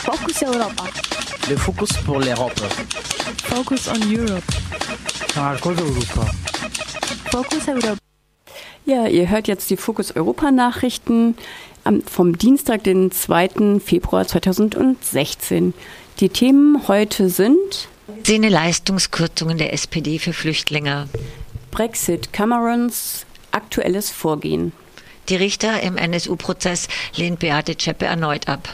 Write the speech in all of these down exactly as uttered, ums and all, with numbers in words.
Focus Europa. Le Focus pour l'Europe. Focus on Europe. Focus Europa. Focus Europa. Ja, ihr hört jetzt die Focus Europa Nachrichten vom Dienstag, den zweiten Februar zweitausendsechzehn. Die Themen heute sind: Sehne Leistungskürzungen der S P D für Flüchtlinge. Brexit, Camerons aktuelles Vorgehen. Die Richter im N S U-Prozess lehnt Beate Zschäpe erneut ab.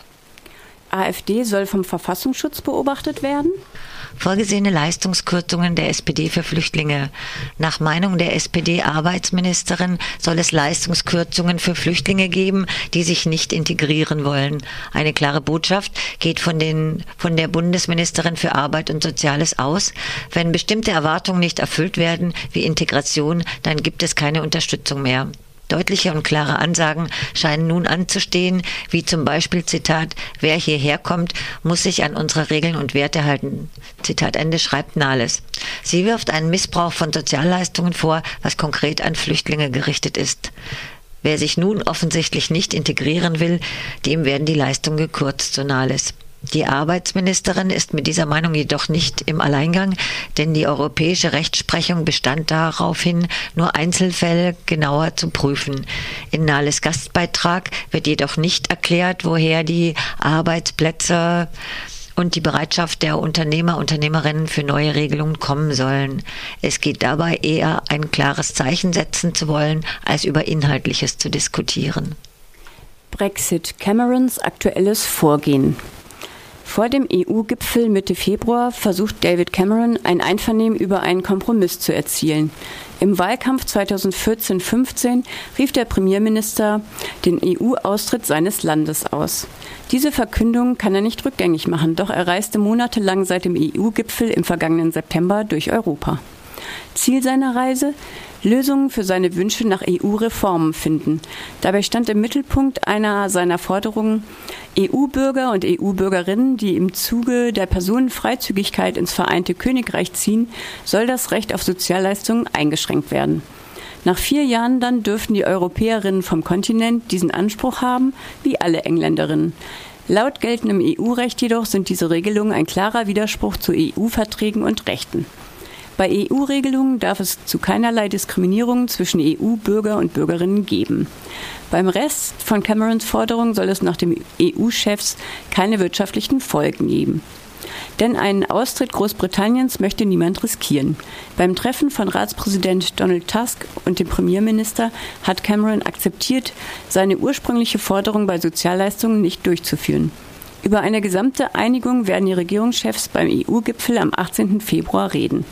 AfD soll vom Verfassungsschutz beobachtet werden. Vorgesehene Leistungskürzungen der S P D für Flüchtlinge. Nach Meinung der S P D-Arbeitsministerin soll es Leistungskürzungen für Flüchtlinge geben, die sich nicht integrieren wollen. Eine klare Botschaft geht von, den, von der Bundesministerin für Arbeit und Soziales aus. Wenn bestimmte Erwartungen nicht erfüllt werden, wie Integration, dann gibt es keine Unterstützung mehr. Deutliche und klare Ansagen scheinen nun anzustehen, wie zum Beispiel, Zitat, wer hierher kommt, muss sich an unsere Regeln und Werte halten. Zitat Ende, schreibt Nahles. Sie wirft einen Missbrauch von Sozialleistungen vor, was konkret an Flüchtlinge gerichtet ist. Wer sich nun offensichtlich nicht integrieren will, dem werden die Leistungen gekürzt, so Nahles. Die Arbeitsministerin ist mit dieser Meinung jedoch nicht im Alleingang, denn die europäische Rechtsprechung bestand daraufhin, nur Einzelfälle genauer zu prüfen. In Nahles Gastbeitrag wird jedoch nicht erklärt, woher die Arbeitsplätze und die Bereitschaft der Unternehmer, Unternehmerinnen für neue Regelungen kommen sollen. Es geht dabei eher, ein klares Zeichen setzen zu wollen, als über Inhaltliches zu diskutieren. Brexit, Camerons aktuelles Vorgehen. Vor dem E U-Gipfel Mitte Februar versucht David Cameron, ein Einvernehmen über einen Kompromiss zu erzielen. Im Wahlkampf zweitausendvierzehn fünfzehn rief der Premierminister den E U-Austritt seines Landes aus. Diese Verkündung kann er nicht rückgängig machen, doch er reiste monatelang seit dem E U-Gipfel im vergangenen September durch Europa. Ziel seiner Reise? Lösungen für seine Wünsche nach E U-Reformen finden. Dabei stand im Mittelpunkt einer seiner Forderungen, E U-Bürger und E U-Bürgerinnen, die im Zuge der Personenfreizügigkeit ins Vereinte Königreich ziehen, soll das Recht auf Sozialleistungen eingeschränkt werden. Nach vier Jahren dann dürfen die Europäerinnen vom Kontinent diesen Anspruch haben, wie alle Engländerinnen. Laut geltendem E U-Recht jedoch sind diese Regelungen ein klarer Widerspruch zu E U-Verträgen und Rechten. Bei E U-Regelungen darf es zu keinerlei Diskriminierung zwischen E U-Bürger und Bürgerinnen geben. Beim Rest von Camerons Forderungen soll es nach dem E U-Chefs keine wirtschaftlichen Folgen geben. Denn einen Austritt Großbritanniens möchte niemand riskieren. Beim Treffen von Ratspräsident Donald Tusk und dem Premierminister hat Cameron akzeptiert, seine ursprüngliche Forderung bei Sozialleistungen nicht durchzuführen. Über eine gesamte Einigung werden die Regierungschefs beim E U-Gipfel am achtzehnten Februar reden.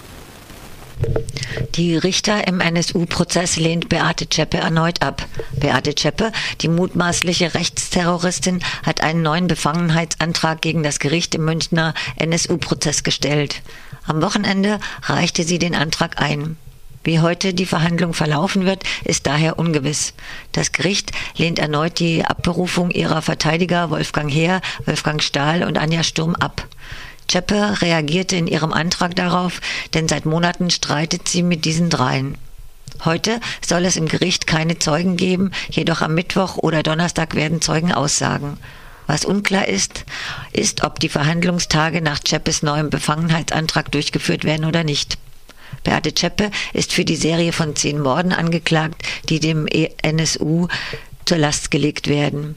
Die Richter im N S U-Prozess lehnt Beate Zschäpe erneut ab. Beate Zschäpe, die mutmaßliche Rechtsterroristin, hat einen neuen Befangenheitsantrag gegen das Gericht im Münchner N S U-Prozess gestellt. Am Wochenende reichte sie den Antrag ein. Wie heute die Verhandlung verlaufen wird, ist daher ungewiss. Das Gericht lehnt erneut die Abberufung ihrer Verteidiger Wolfgang Heer, Wolfgang Stahl und Anja Sturm ab. Zschäpe reagierte in ihrem Antrag darauf, denn seit Monaten streitet sie mit diesen dreien. Heute soll es im Gericht keine Zeugen geben, jedoch am Mittwoch oder Donnerstag werden Zeugen aussagen. Was unklar ist, ist, ob die Verhandlungstage nach Zschäpes neuem Befangenheitsantrag durchgeführt werden oder nicht. Beate Zschäpe ist für die Serie von zehn Morden angeklagt, die dem N S U zur Last gelegt werden.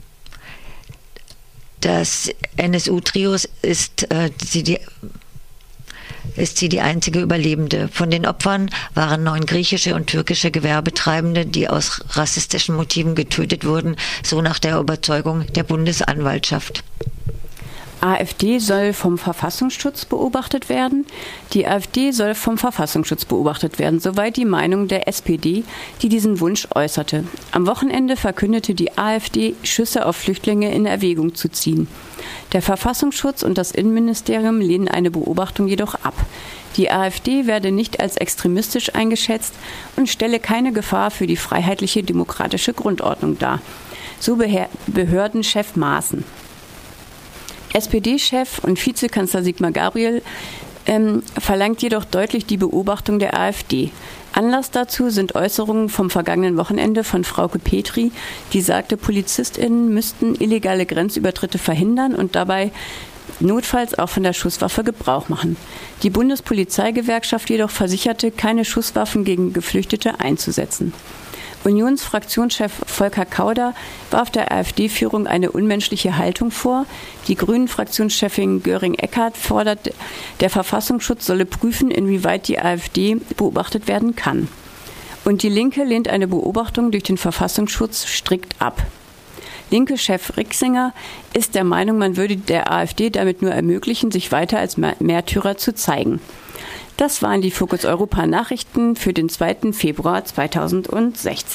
Das N S U-Trio ist, äh, sie die, ist sie die einzige Überlebende. Von den Opfern waren neun griechische und türkische Gewerbetreibende, die aus rassistischen Motiven getötet wurden, so nach der Überzeugung der Bundesanwaltschaft. AfD soll vom Verfassungsschutz beobachtet werden. Die AfD soll vom Verfassungsschutz beobachtet werden, soweit die Meinung der S P D, die diesen Wunsch äußerte. Am Wochenende verkündete die AfD, Schüsse auf Flüchtlinge in Erwägung zu ziehen. Der Verfassungsschutz und das Innenministerium lehnen eine Beobachtung jedoch ab. Die AfD werde nicht als extremistisch eingeschätzt und stelle keine Gefahr für die freiheitliche demokratische Grundordnung dar. So Behördenchef Maaßen. S P D-Chef und Vizekanzler Sigmar Gabriel ähm, verlangt jedoch deutlich die Beobachtung der AfD. Anlass dazu sind Äußerungen vom vergangenen Wochenende von Frauke Petri, die sagte, PolizistInnen müssten illegale Grenzübertritte verhindern und dabei notfalls auch von der Schusswaffe Gebrauch machen. Die Bundespolizeigewerkschaft jedoch versicherte, keine Schusswaffen gegen Geflüchtete einzusetzen. Unionsfraktionschef Volker Kauder warf der AfD-Führung eine unmenschliche Haltung vor. Die Grünen-Fraktionschefin Göring-Eckardt fordert, der Verfassungsschutz solle prüfen, inwieweit die AfD beobachtet werden kann. Und die Linke lehnt eine Beobachtung durch den Verfassungsschutz strikt ab. Linke-Chef Rixinger ist der Meinung, man würde der AfD damit nur ermöglichen, sich weiter als Märtyrer zu zeigen. Das waren die Fokus Europa Nachrichten für den zweiten Februar zweitausendsechzehn.